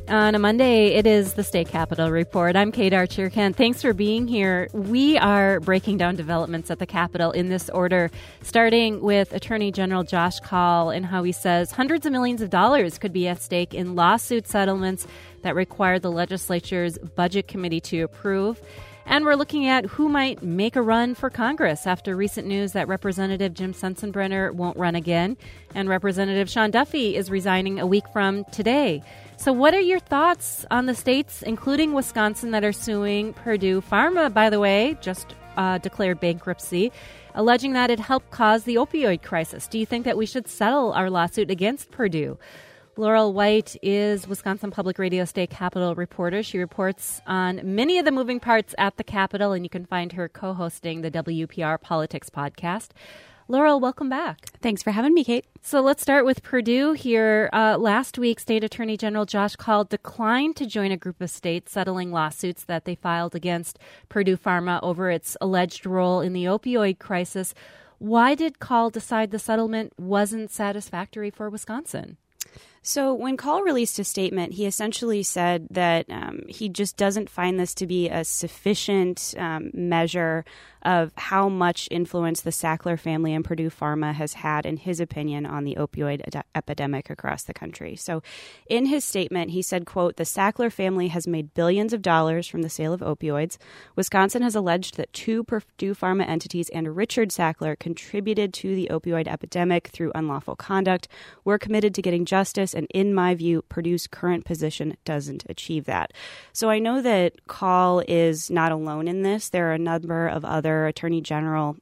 On a Monday, it is the State Capitol Report. I'm Kate Archer-Kent. Thanks for being here. We are breaking down developments at the Capitol in this order, starting with Attorney General Josh Kaul and how he says hundreds of millions of dollars could be at stake in lawsuit settlements that require the legislature's Budget Committee to approve. And we're looking at who might make a run for Congress after recent news that Representative Jim Sensenbrenner won't run again, and Representative Sean Duffy is resigning a week from today. So what are your thoughts on the states, including Wisconsin, that are suing Purdue Pharma, by the way, just declared bankruptcy, alleging that it helped cause the opioid crisis? Do you think that we should settle our lawsuit against Purdue? Laurel White is Wisconsin Public Radio State Capitol reporter. She reports on many of the moving parts at the Capitol, and you can find her co-hosting the WPR Politics podcast. Laurel, welcome back. Thanks for having me, Kate. So let's start with Purdue here. Last week, State Attorney General Josh Kaul declined to join a group of states settling lawsuits that they filed against Purdue Pharma over its alleged role in the opioid crisis. Why did Kaul decide the settlement wasn't satisfactory for Wisconsin? So when Kaul released a statement, he essentially said that he just doesn't find this to be a sufficient measure of how much influence the Sackler family and Purdue Pharma has had, in his opinion, on the opioid epidemic across the country. So in his statement, he said, quote, "The Sackler family has made billions of dollars from the sale of opioids. Wisconsin has alleged that two Purdue Pharma entities and Richard Sackler contributed to the opioid epidemic through unlawful conduct. We're committed to getting justice, and in my view, Purdue's current position doesn't achieve that." So I know that Kaul is not alone in this. There are a number of other attorneys general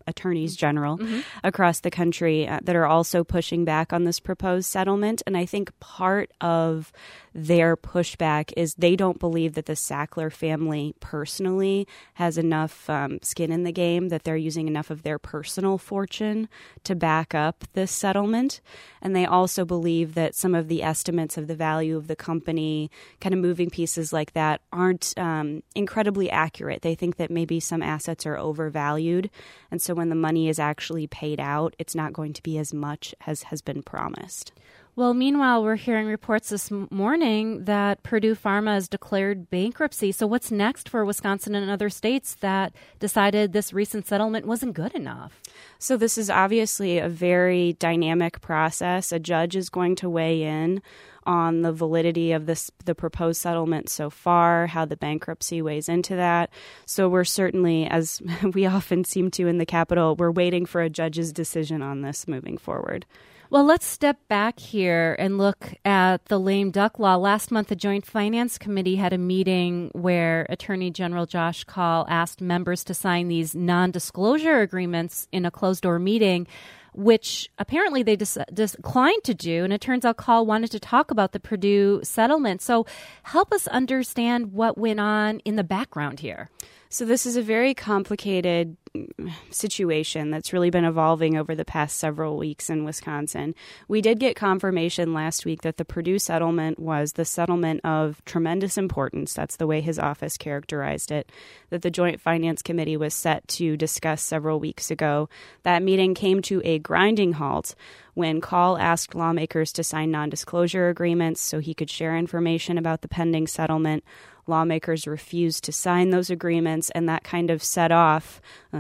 across the country that are also pushing back on this proposed settlement. And I think part of their pushback is they don't believe that the Sackler family personally has enough skin in the game, that they're using enough of their personal fortune to back up this settlement. And they also believe that some of the estimates of the value of the company, kind of moving pieces like that, aren't incredibly accurate. They think that maybe some assets are overvalued. And so when the money is actually paid out, it's not going to be as much as has been promised. Well, meanwhile, we're hearing reports this morning that Purdue Pharma has declared bankruptcy. So what's next for Wisconsin and other states that decided this recent settlement wasn't good enough? So this is obviously a very dynamic process. A judge is going to weigh in on the validity of the proposed settlement so far, how the bankruptcy weighs into that. So we're certainly, as we often seem to in the Capitol, we're waiting for a judge's decision on this moving forward. Well, let's step back here and look at the lame duck law. Last month, the Joint Finance Committee had a meeting where Attorney General Josh Kaul asked members to sign these non-disclosure agreements in a closed-door meeting, which apparently they declined to do. And it turns out Kaul wanted to talk about the Purdue settlement. So help us understand what went on in the background here. So this is a very complicated situation that's really been evolving over the past several weeks in Wisconsin. We did get confirmation last week that the Purdue settlement was the settlement of tremendous importance. That's the way his office characterized it, that the Joint Finance Committee was set to discuss several weeks ago. That meeting came to a grinding halt when Kaul asked lawmakers to sign non-disclosure agreements so he could share information about the pending settlement. Lawmakers refused to sign those agreements, and that kind of set off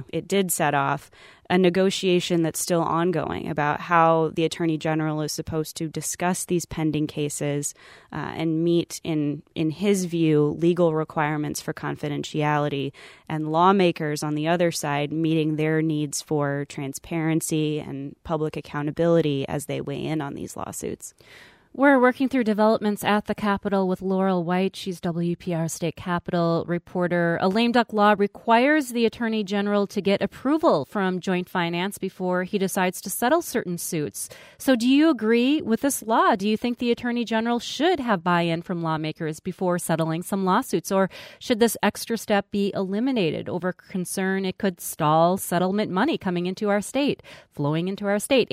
a negotiation that's still ongoing about how the Attorney General is supposed to discuss these pending cases and meet, in his view, legal requirements for confidentiality, and lawmakers on the other side meeting their needs for transparency and public accountability as they weigh in on these lawsuits. We're working through developments at the Capitol with Laurel White. She's WPR State Capitol reporter. A lame duck law requires the Attorney General to get approval from Joint Finance before he decides to settle certain suits. So do you agree with this law? Do you think the Attorney General should have buy-in from lawmakers before settling some lawsuits? Or should this extra step be eliminated over concern it could stall settlement money coming into our state, flowing into our state?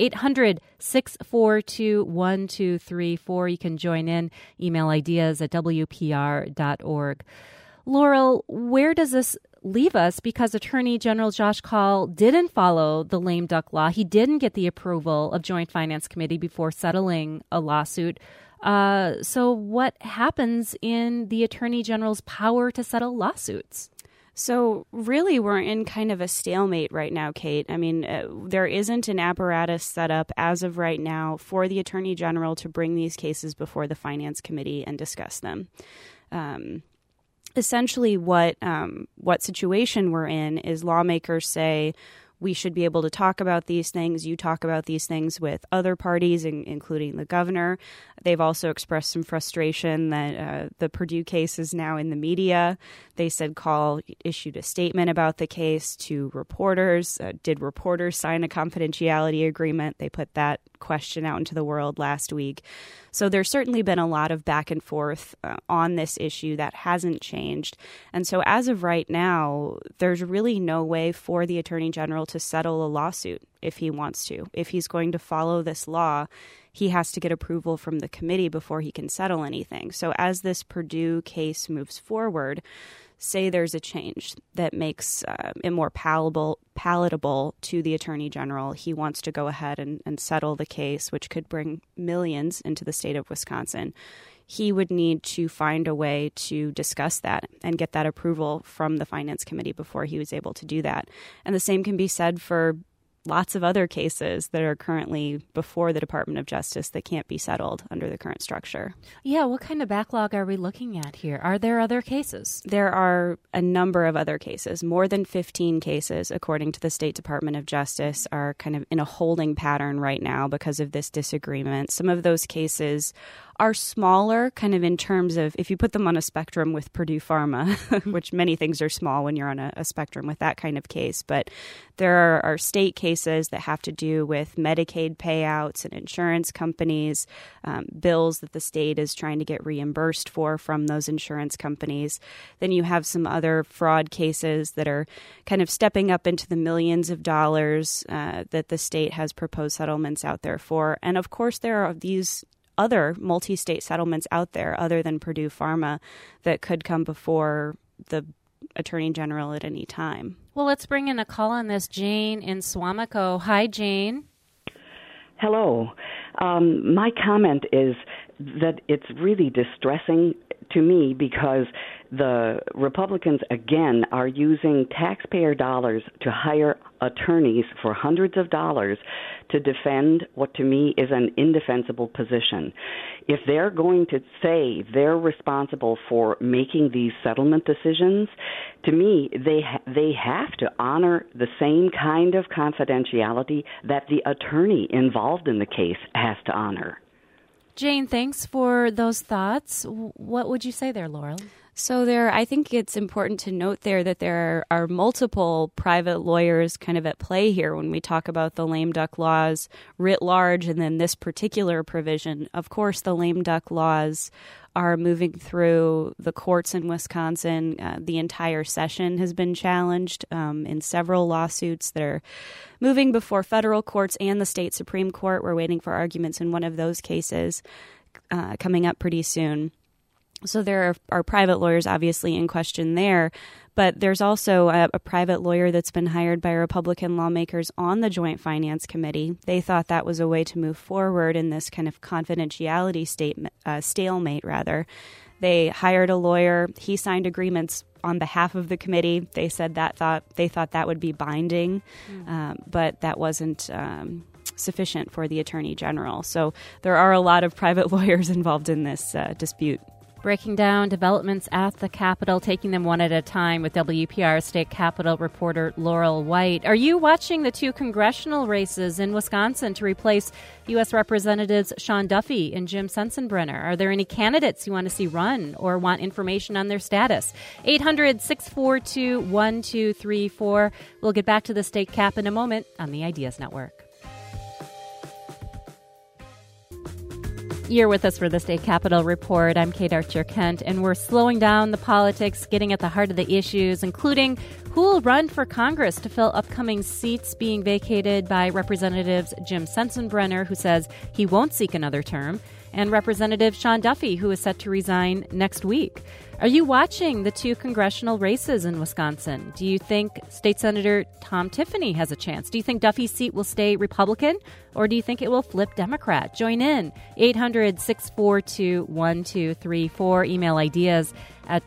800-642-1234. You can join in. Email ideas at WPR.org. Laurel, where does this leave us? Because Attorney General Josh Kaul didn't follow the lame duck law. He didn't get the approval of Joint Finance Committee before settling a lawsuit. So what happens in the Attorney General's power to settle lawsuits? So really, we're in kind of a stalemate right now, Kate. I mean, there isn't an apparatus set up as of right now for the Attorney General to bring these cases before the Finance Committee and discuss them. Essentially, what situation we're in is lawmakers say, we should be able to talk about these things. You talk about these things with other parties, including the governor. They've also expressed some frustration that the Purdue case is now in the media. They said Call issued a statement about the case to reporters. Did reporters sign a confidentiality agreement? They put that question out into the world last week. So there's certainly been a lot of back and forth on this issue that hasn't changed. And so as of right now, there's really no way for the Attorney General to settle a lawsuit if he wants to. If he's going to follow this law, he has to get approval from the committee before he can settle anything. So as this Purdue case moves forward, say there's a change that makes it more palatable to the Attorney General. He wants to go ahead and settle the case, which could bring millions into the state of Wisconsin. He would need to find a way to discuss that and get that approval from the Finance Committee before he was able to do that. And the same can be said for lots of other cases that are currently before the Department of Justice that can't be settled under the current structure. Yeah, what kind of backlog are we looking at here? Are there other cases? There are a number of other cases. More than 15 cases, according to the State Department of Justice, are kind of in a holding pattern right now because of this disagreement. Some of those cases are smaller, kind of in terms of if you put them on a spectrum with Purdue Pharma, which many things are small when you're on a spectrum with that kind of case. But there are state cases that have to do with Medicaid payouts and insurance companies, bills that the state is trying to get reimbursed for from those insurance companies. Then you have some other fraud cases that are kind of stepping up into the millions of dollars that the state has proposed settlements out there for. And of course, there are these other multi-state settlements out there other than Purdue Pharma that could come before the Attorney General at any time. Well, let's bring in a call on this. Jane in Suamico. Hi, Jane. Hello. My comment is that it's really distressing to me because the Republicans, again, are using taxpayer dollars to hire attorneys for hundreds of dollars to defend what to me is an indefensible position. If they're going to say they're responsible for making these settlement decisions, to me, they have to honor the same kind of confidentiality that the attorney involved in the case has to honor. Jane, thanks for those thoughts. What would you say there, Laurel? So I think it's important to note there that there are multiple private lawyers kind of at play here when we talk about the lame duck laws writ large and then this particular provision. Of course, the lame duck laws are moving through the courts in Wisconsin. The entire session has been challenged in several lawsuits that are moving before federal courts and the state Supreme Court. We're waiting for arguments in one of those cases coming up pretty soon. So there are private lawyers obviously in question there, but there's also a private lawyer that's been hired by Republican lawmakers on the Joint Finance Committee. They thought that was a way to move forward in this kind of confidentiality stalemate. They hired a lawyer. He signed agreements on behalf of the committee. They said they thought that would be binding, but that wasn't sufficient for the Attorney General. So there are a lot of private lawyers involved in this dispute. Breaking down developments at the Capitol, taking them one at a time with WPR State Capitol reporter Laurel White. Are you watching the two congressional races in Wisconsin to replace U.S. Representatives Sean Duffy and Jim Sensenbrenner? Are there any candidates you want to see run or want information on their status? 800-642-1234. We'll get back to the State Cap in a moment on the Ideas Network. You're with us for the State Capitol Report. I'm Kate Archer-Kent, and we're slowing down the politics, getting at the heart of the issues, including who will run for Congress to fill upcoming seats being vacated by Representatives Jim Sensenbrenner, who says he won't seek another term, and Representative Sean Duffy, who is set to resign next week. Are you watching the 2 congressional races in Wisconsin? Do you think State Senator Tom Tiffany has a chance? Do you think Duffy's seat will stay Republican, or do you think it will flip Democrat? Join in. 800-642-1234. Email ideas at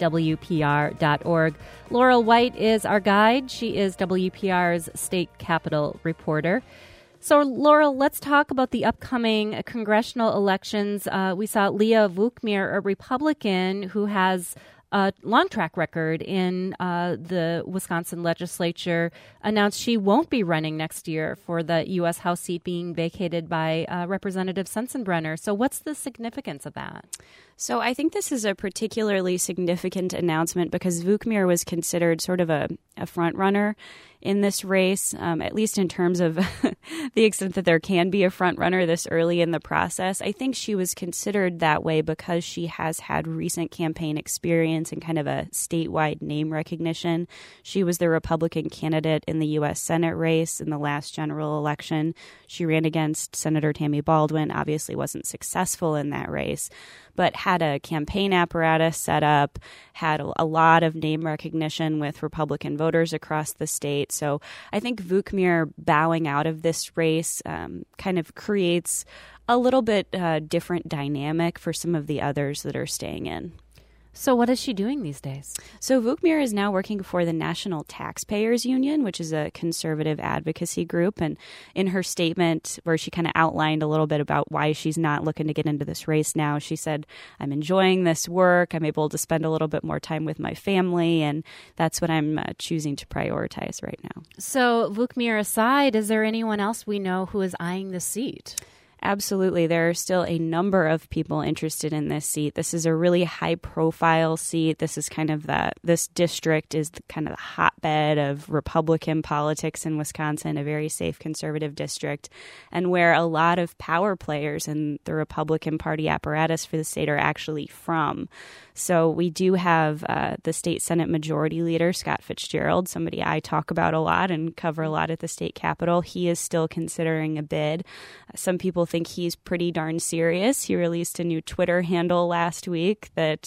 WPR.org. Laurel White is our guide. She is WPR's state capitol reporter. So, Laurel, let's talk about the upcoming congressional elections. We saw Leah Vukmir, a Republican who has a long track record in the Wisconsin legislature, announced she won't be running next year for the U.S. House seat being vacated by Representative Sensenbrenner. So what's the significance of that? So I think this is a particularly significant announcement because Vukmir was considered sort of a front runner in this race, at least in terms of the extent that there can be a front runner this early in the process. I think she was considered that way because she has had recent campaign experience and kind of a statewide name recognition. She was the Republican candidate in the U.S. Senate race in the last general election. She ran against Senator Tammy Baldwin, obviously wasn't successful in that race, but had a campaign apparatus set up, had a lot of name recognition with Republican voters across the state. So I think Vukmir bowing out of this race kind of creates a little bit different dynamic for some of the others that are staying in. So what is she doing these days? So Vukmir is now working for the National Taxpayers Union, which is a conservative advocacy group. And in her statement where she kind of outlined a little bit about why she's not looking to get into this race now, she said, I'm enjoying this work. I'm able to spend a little bit more time with my family. And that's what I'm choosing to prioritize right now. So Vukmir aside, is there anyone else we know who is eyeing the seat? Absolutely. There are still a number of people interested in this seat. This is a really high-profile seat. This is kind of this district is kind of the hotbed of Republican politics in Wisconsin, a very safe conservative district, and where a lot of power players in the Republican Party apparatus for the state are actually from. So we do have the state Senate Majority Leader, Scott Fitzgerald, somebody I talk about a lot and cover a lot at the state capitol. He is still considering a bid. Some people think he's pretty darn serious. He released a new Twitter handle last week that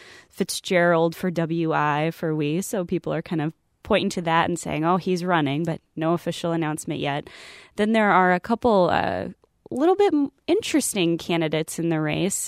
Fitzgerald for WI for we. So people are kind of pointing to that and saying, oh, he's running, but no official announcement yet. Then there are a couple little bit interesting candidates in the race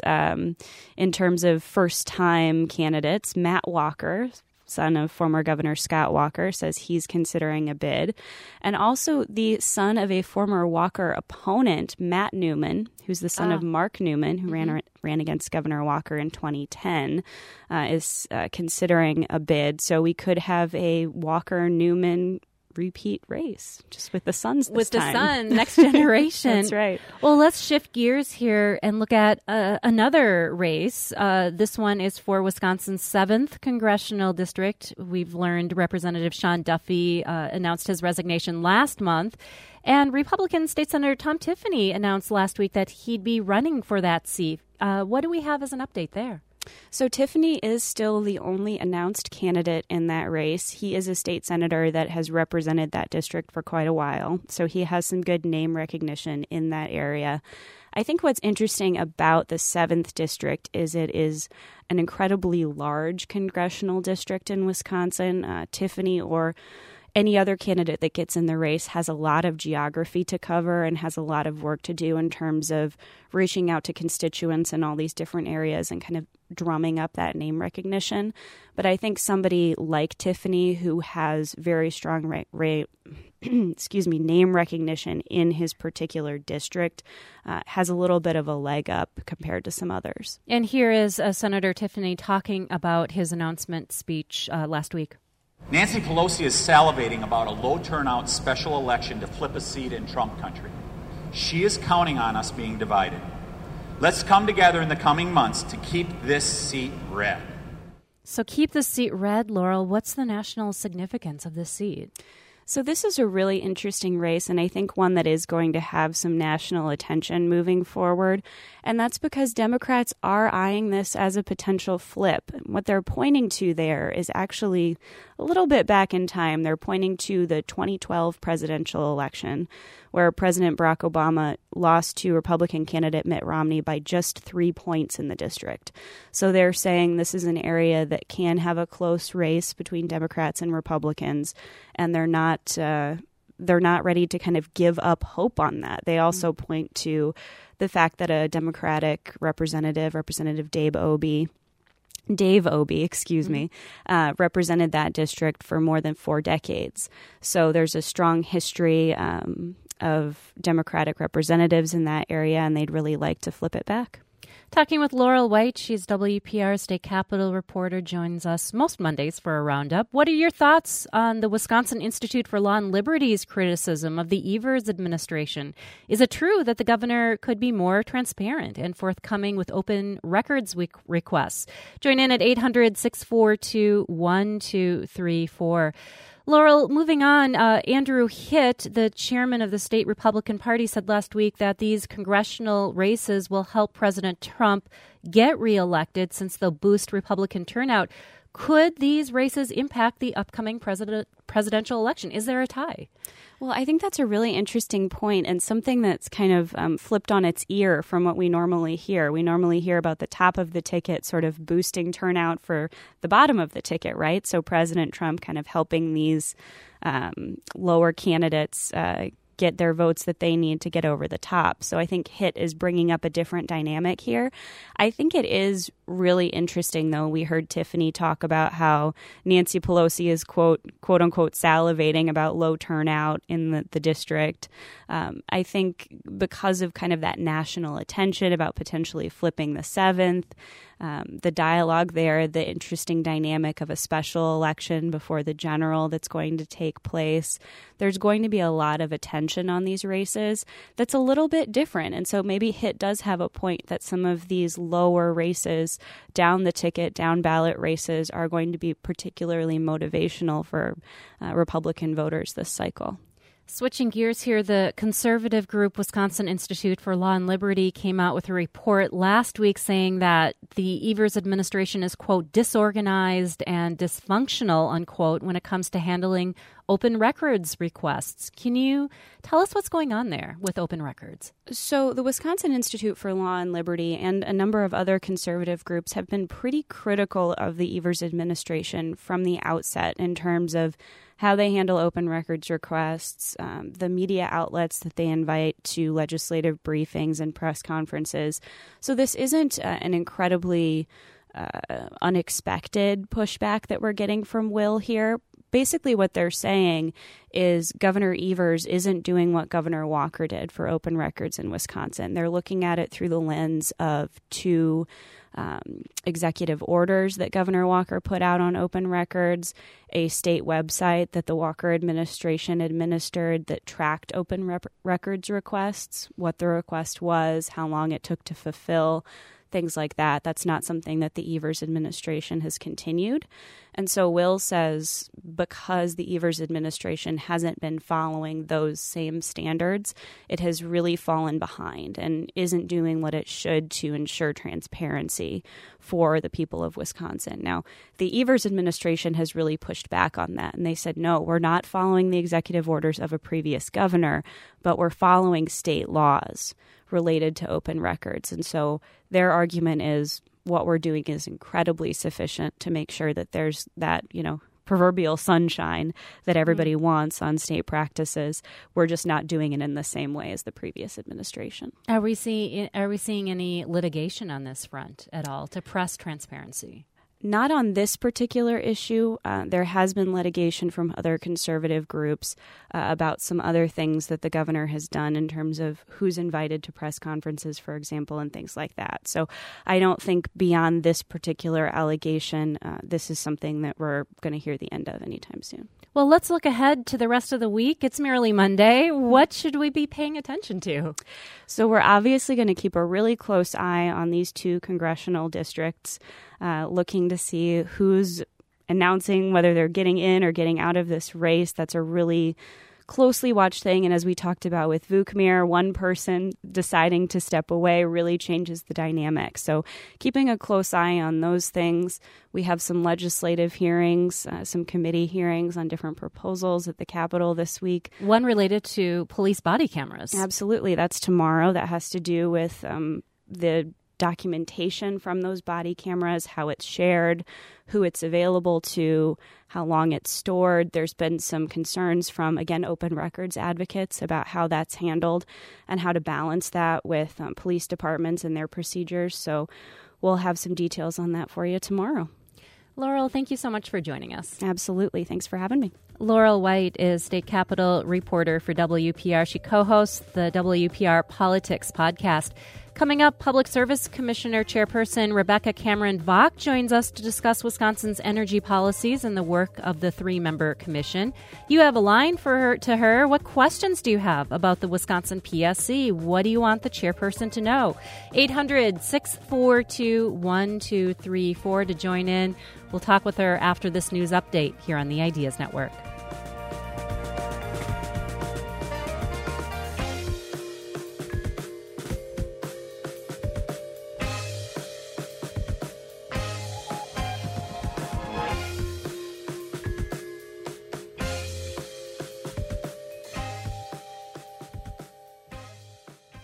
in terms of first-time candidates. Matt Walker, son of former Governor Scott Walker, says he's considering a bid. And also the son of a former Walker opponent, Matt Newman, who's the son of Mark Newman, who ran against Governor Walker in 2010, is considering a bid. So we could have a Walker-Newman repeat race just with the sons this with time. The son, next generation. That's right. Well, let's shift gears here and look at another race. This one is for Wisconsin's 7th congressional district. We've learned Representative Sean Duffy announced his resignation last month, and Republican State Senator Tom Tiffany announced last week that he'd be running for that seat. What do we have as an update there? So Tiffany is still the only announced candidate in that race. He is a state senator that has represented that district for quite a while, so he has some good name recognition in that area. I think what's interesting about the 7th district is it is an incredibly large congressional district in Wisconsin. Tiffany or any other candidate that gets in the race has a lot of geography to cover and has a lot of work to do in terms of reaching out to constituents in all these different areas and kind of drumming up that name recognition. But I think somebody like Tiffany, who has very strong name recognition in his particular district, has a little bit of a leg up compared to some others. And here is Senator Tiffany talking about his announcement speech last week. Nancy Pelosi is salivating about a low turnout special election to flip a seat in Trump country. She is counting on us being divided. Let's come together in the coming months to keep this seat red. So keep the seat red, Laurel. What's the national significance of this seat? So this is a really interesting race, and I think one that is going to have some national attention moving forward. And that's because Democrats are eyeing this as a potential flip. What they're pointing to there is actually a little bit back in time. They're pointing to the 2012 presidential election, where President Barack Obama lost to Republican candidate Mitt Romney by just 3 points in the district. So they're saying this is an area that can have a close race between Democrats and Republicans, and they're not ready to kind of give up hope on that. They also point to the fact that a Democratic representative, Representative Dave Obey, represented that district for more than 4 decades. So there's a strong history of Democratic representatives in that area, and they'd really like to flip it back. Talking with Laurel White, she's WPR's State Capitol reporter, joins us most Mondays for a roundup. What are your thoughts on the Wisconsin Institute for Law and Liberty's criticism of the Evers administration? Is it true that the governor could be more transparent and forthcoming with open records requests? Join in at 800-642-1234. Laurel, moving on, Andrew Hitt, the chairman of the state Republican Party, said last week that these congressional races will help President Trump get reelected since they'll boost Republican turnout. Could these races impact the upcoming presidential election? Is there a tie? Well, I think that's a really interesting point and something that's kind of flipped on its ear from what we normally hear. We normally hear about the top of the ticket sort of boosting turnout for the bottom of the ticket, right? So President Trump kind of helping these lower candidates get their votes that they need to get over the top. So I think Hitt is bringing up a different dynamic here. I think it is really interesting, though. We heard Tiffany talk about how Nancy Pelosi is, quote unquote, salivating about low turnout in the district. I think because of kind of that national attention about potentially flipping the 7th, the dialogue there, the interesting dynamic of a special election before the general that's going to take place. There's going to be a lot of attention on these races that's a little bit different. And so maybe Hitt does have a point that some of these lower races, down the ticket, down ballot races are going to be particularly motivational for Republican voters this cycle. Switching gears here, the conservative group Wisconsin Institute for Law and Liberty came out with a report last week saying that the Evers administration is, quote, disorganized and dysfunctional, unquote, when it comes to handling open records requests. Can you tell us what's going on there with open records? So the Wisconsin Institute for Law and Liberty and a number of other conservative groups have been pretty critical of the Evers administration from the outset in terms of how they handle open records requests, the media outlets that they invite to legislative briefings and press conferences. So this isn't an incredibly unexpected pushback that we're getting from Will here. Basically what they're saying is Governor Evers isn't doing what Governor Walker did for open records in Wisconsin. They're looking at it through the lens of 2 executive orders that Governor Walker put out on open records, a state website that the Walker administration administered that tracked open records requests, what the request was, how long it took to fulfill, things like that. That's not something that the Evers administration has continued. And so Will says because the Evers administration hasn't been following those same standards, it has really fallen behind and isn't doing what it should to ensure transparency for the people of Wisconsin. Now, the Evers administration has really pushed back on that. And they said, no, we're not following the executive orders of a previous governor, but we're following state laws related to open records. And so their argument is what we're doing is incredibly sufficient to make sure that there's that, proverbial sunshine that everybody wants on state practices. We're just not doing it in the same way as the previous administration. Are we seeing any litigation on this front at all to press transparency? Not on this particular issue. There has been litigation from other conservative groups about some other things that the governor has done in terms of who's invited to press conferences, for example, and things like that. So I don't think beyond this particular allegation, this is something that we're going to hear the end of anytime soon. Well, let's look ahead to the rest of the week. It's merely Monday. What should we be paying attention to? So we're obviously going to keep a really close eye on these 2 congressional districts, looking to see who's announcing whether they're getting in or getting out of this race. That's a really closely watched thing. And as we talked about with Vukmir, one person deciding to step away really changes the dynamic. So keeping a close eye on those things. We have some legislative hearings, some committee hearings on different proposals at the Capitol this week. One related to police body cameras. Absolutely. That's tomorrow. That has to do with the documentation from those body cameras, how it's shared, who it's available to, how long it's stored. There's been some concerns from, again, open records advocates about how that's handled and how to balance that with police departments and their procedures. So we'll have some details on that for you tomorrow. Laurel, thank you so much for joining us. Absolutely. Thanks for having me. Laurel White is State Capitol reporter for WPR. She co-hosts the WPR Politics podcast. Coming up, Public Service Commissioner Chairperson Rebecca Cameron Vaught joins us to discuss Wisconsin's energy policies and the work of the 3-member commission. You have a line to her. What questions do you have about the Wisconsin PSC? What do you want the chairperson to know? 800-642-1234 to join in. We'll talk with her after this news update here on the Ideas Network.